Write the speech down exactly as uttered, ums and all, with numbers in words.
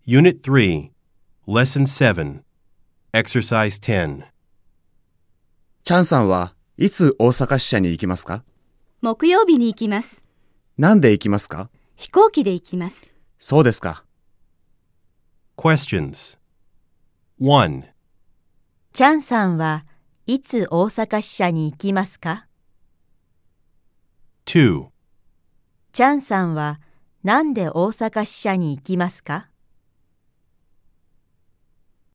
Unit three, Lesson seven, Exercise ten. チャンさんはいつ大阪支社に行きますか？ 木曜日に行きます。 何で行きますか？ 飛行機で行きます。 そうですか。 Questions. one. チャンさんはいつ大阪支社に行きますか？ two. チャンさんは何で大阪支社に行きますか？